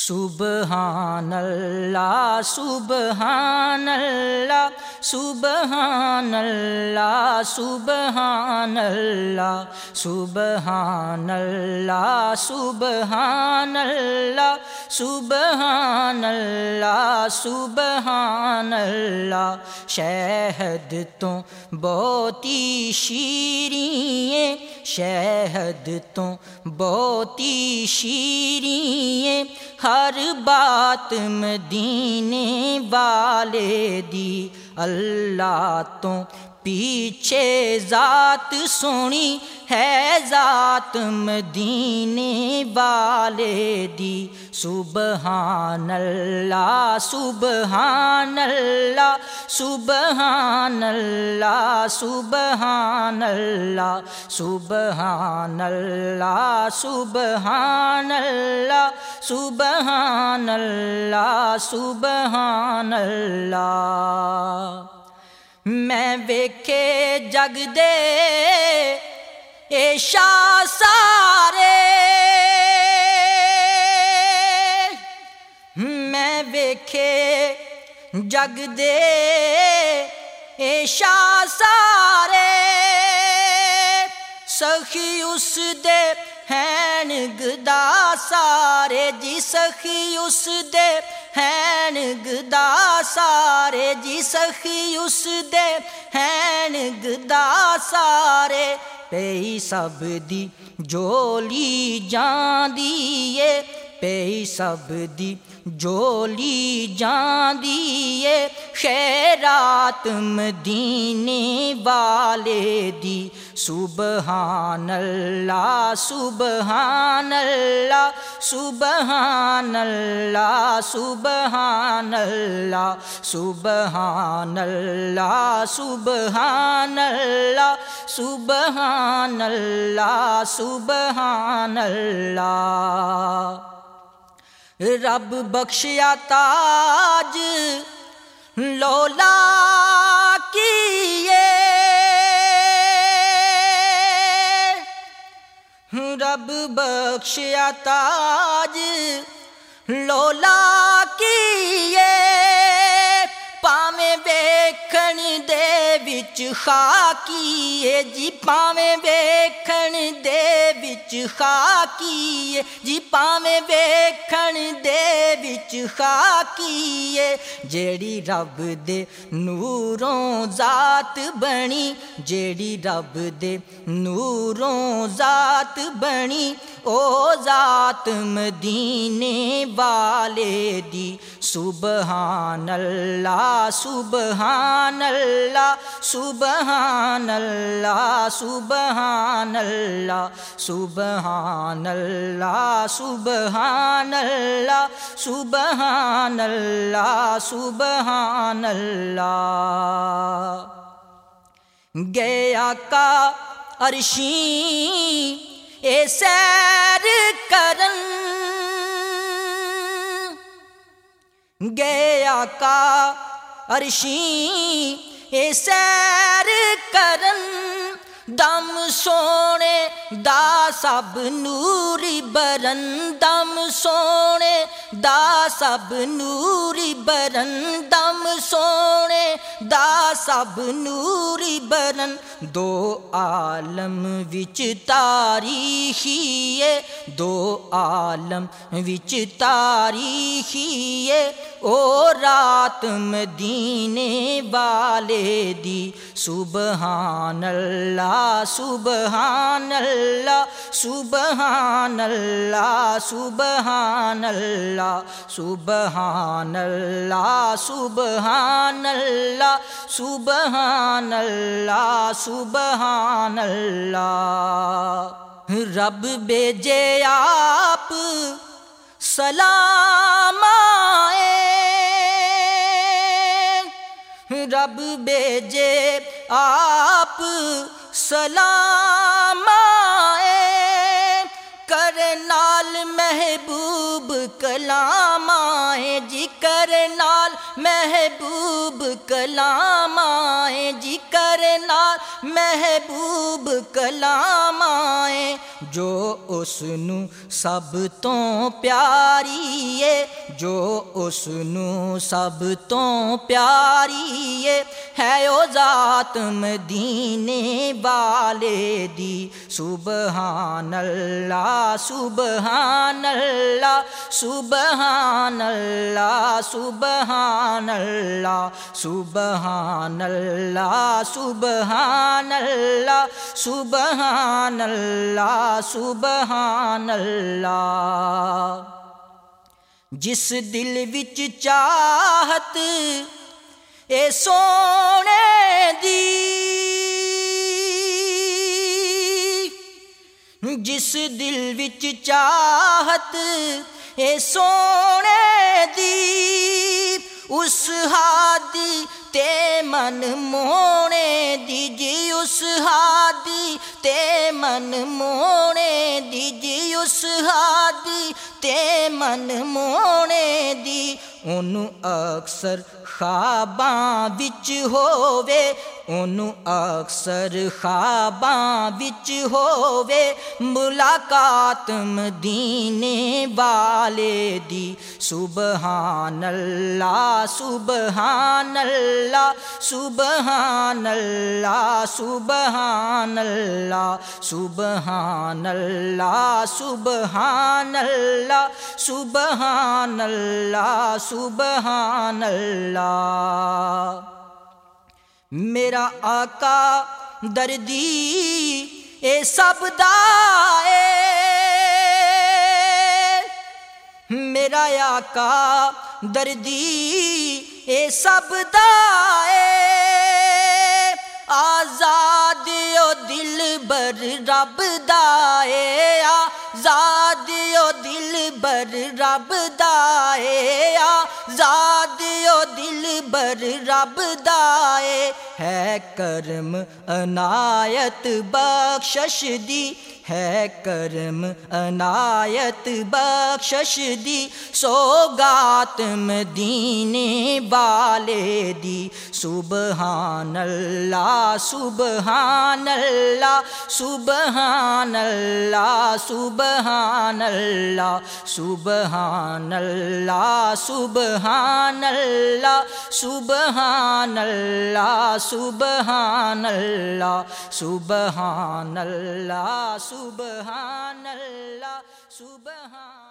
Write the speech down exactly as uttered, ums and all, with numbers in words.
سبحان اللہ سبحان اللہ سبحان اللہ سبحان اللہ سبحان اللہ سبحان اللہ سبحان اللہ سبحان اللہ شہد تو بہتی شیریں شہد تو بہتی شیریں ہر بات مدینے والے دی اللہ تو پیچھے ذات سونی ہے ذات مدینے والے دی سبحان اللہ سبحان اللہ سبحان اللہ سبحان اللہ سبحان اللہ سبحان اللہ سبحان اللہ سبحان اللہ میں ویکھے جگ دے ایشا سارے میں ویکھے جگ دے ایشا سارے سخی اس دے ہین گدا سارے جی سخی اس دے ہین گدا سارے جی سخی اس دے ہین گدا سارے پئی سب دی جولی جاندی اے پئی سب دی جولی جاندی اے خیرات مدینے والے دی سبحان اللہ سبحان اللہ سبحان اللہ سبحان اللہ سبحان اللہ سبحان اللہ سبحان اللہ سبحان اللہ رب بخشیا تاج لولا کیے رب بخشیا تاج لولا کیے پاویں ویکھن دے وچ خاکیے جی پاویں ویکھن دے وچ خاکیے جی پاویں ویکھن دے وچ خاکیے جیڑی رب دے نوروں ذات بنی جیڑی رب دے نوروں ذات بنی او ذات مدینے والے دی سبحان اللہ سبحان اللہ سبحان اللہ سبحان اللہ سبحان اللہ سبحان اللہ سبحان اللہ سبحان اللہ گیا کا عرشیں اے سیر کرن گیا کا عرشیں اے سیر کرن دم سونے دا سب نوری برن دم سونے دا سب نوری برن دم سونے دا سب نوری برن دو عالم وچ تاریخی ہے دو عالم وچ تاریخی ہے او رات مدینے والے دی سبحان اللہ سبحان اللہ سبحان اللہ سبحان اللہ سبحان اللہ سبحان اللہ سبحان اللہ سبحان اللہ رب بھیجے آپ سلام آئے رب بھیجے آپ سلام آئے کرے نال محبوب کلام آئے جی کرے نال محبوب کلام آئے جی کرے نال محبوب کلام آئے جو اس نو سب تو پیاری ہے جو اس نو سب تو پیاری ہے ہے او ذات مدینے والے دی سبحان اللہ سبحان اللہ سبحان اللہ سبحان اللہ سبحان اللہ سبحان اللہ سبحان اللہ سبحان اللہ جس دل وچ چاہت اے سونے دی جس دل وچ چاہت اے سونے دی اس ہادی تے من مونے دی جی اس ہادی تے من مونے دی جی اس ہادی تے من مونے دی اونوں اکثر خواباں وچ ہووے اونوں اکثر خواباں وچ ہووے ملاقات مدینے والے دی سبحان اللہ سبحان اللہ سبحان اللہ سبحان اللہ سبحان اللہ سبحان اللہ سبحان اللہ سبحان اللہ میرا آقا دردی اے سب دا اے میرا آقا دردی اے سب دا اے آزاد او دل بر رب دا اے آزاد او دل بر رب دا اے آزاد او دل بر رب دا اے ہے کرم عنایت بخشش دی ہے کرم عنایت بخشش دی سوگات مدینے والے دی سبحان اللہ سبحان اللہ سبحان اللہ سبحان اللہ سبحان اللہ سبحان اللہ سبحان اللہ سبحان اللہ سبحان اللہ سبحان اللہ سبحان